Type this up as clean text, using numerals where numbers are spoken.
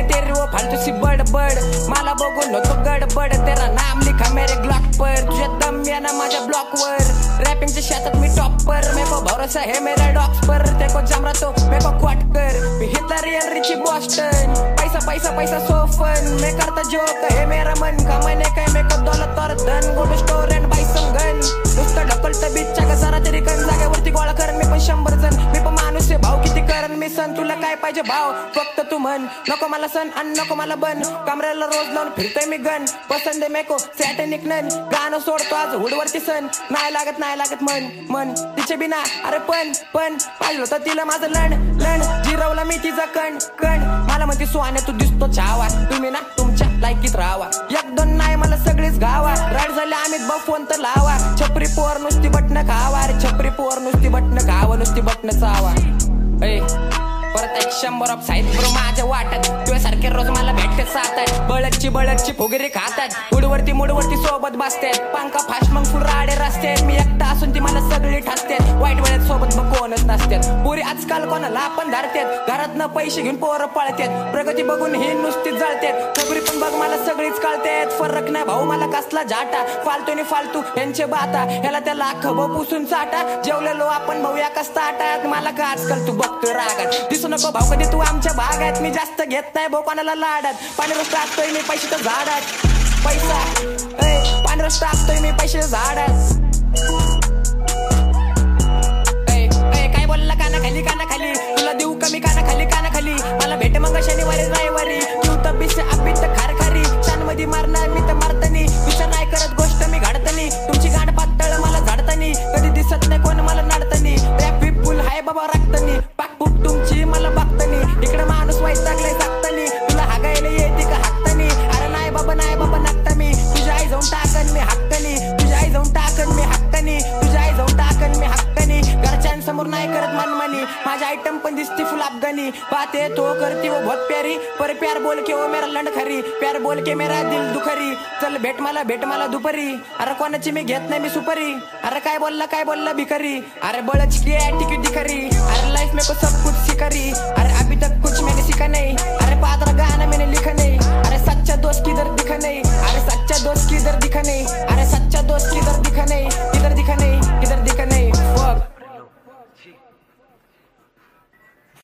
तेरी वो फालतू सी बडबड मला बघून होतो गडबड तेरा नाम लिखा मेरे ब्लॉक पर तुझे दम या ना माझ्या ब्लॉकवर रॅपिंगच्या शेतात मी टॉपर मेरे को भरोसा है मेरा डॉक्स पर तेको जमरा तो मेरे को क्वाट कर मी हिटलर रियल रिची बॉस्टन पैसा पैसा पैसा सोफन मैं करता जोक है मेरा मन कमाने काय मेरे को दौलत और धन go to store and buy some gun नुसतं ढकलतं बीचच्या का जरा तरी कण जागेवरती गोळा कर मी पण 100 जण मी पण माणूस आहे भाऊ किती करन मी सन तुला काय पाहिजे भाव फक्त तू म्हण नको मला सन आणि नको मला बन कमरेला रोज लावून फिरतोय मी गन पसंद आहे मेको सॅटनिक नन गाणं सोडतो आज हुडवरती सन नाही लागत मन तिचे बिना अरे पण पाहिलं होतं तिला माझं लण जिरवला मी तिचा कण मला म्हणते सोन्या तू दिसतो छावा तुम्ही ना तुमच्या लायकीत राहावा एक दोन नाही मला सगळीच गावा राड झाले आम्ही बघ फोन तर लावा छपरी पोर नुसती बटणं खावा रे छपरी पोर नुसती बटणं खावा नुसती बटणं चावा परत 100 ऑफ साईड प्रो माझ्या वाटत तुझ्यासारखे रोज मला भेटते सातात बळदची फुगरी खातात मुडवरती सोबत बसतात पंखा फास्ट मग फुल राडे रस्त्यात मी एकटा असून ती मला सगळी ठासतात वाईट वेळेत सोबत मग कोणच नसतात पुरी आजकाल कोणाला आपण धरतात घरातनं पैसे घेऊन पोरं पळतात प्रगती बघून ही नुसतीच जळतात सगळी पण बघ मला सगळीच कळतात फरक नाही भाऊ मला कसला झाटा फालतू यांचे बाता ह्याला त्या लाख पुसून चाटा जेवलेलो आपण भाऊ एकाच ताटात मला का आजकाल तू बघतो रागात दिसू नको भाऊ कधी तू आमच्या भागात मी जास्त घेत नाही भाऊ कोणाला लाडात पाणी रोज टाकतोय मी पैसे तर झाडात पैसा पाणी रोज टाकतोय मी पैसे झाडात काय बोलला काना खाली तुला देऊ कमी काना खाली मला भेट मग शनिवारी रविवारी तू तब्बीस अब्बीत खारी शान मध्ये मारणार मी तर मारतनी विचार नाही करत गोष्ट मी घडतनी तुमची गाड पातळ मला झाडतनी कधी दिसत नाही कोण मला नाडतनी रॅप फुल हाय बाबा राखतनी पाकपूक तुमची मला बघतनी इकडे माणूस वैतागलाय जागतनी तुला हागायला येते का हाकतनी अरे नाही बाबा नागता मी तुझ्या आई जाऊन टाकन मी हक्कनी तुझ्या आई जाऊन टाकन मी हक्कनी तुझ्या आई जाऊन टाकन मी हक्कनी घरच्यांसमोर नाही करत मनमानी माझी आयटम पण दिसती फुल अफगानी बाते तो करती वो बहुत प्यारी पर प्यार बोल के वो मेरा लंड खरी प्यार बोल के मेरा दिल दुखरी चल भेट मला दुपारी अरे कोणाची मी घेत नाही मी सुपारी अरे काय बोलला भिकारी अरे बळच की टिकट दिखरी अरे लाइफ में को सब कुछ सिखरी अरे अभी तक कुछ मैंने सीखा नहीं अरे पादरा गाना मैंने लिखा नहीं अरे सच्चा दोस्त किधर दिखा नहीं अरे सच्चा दोस्त किधर दिखा नहीं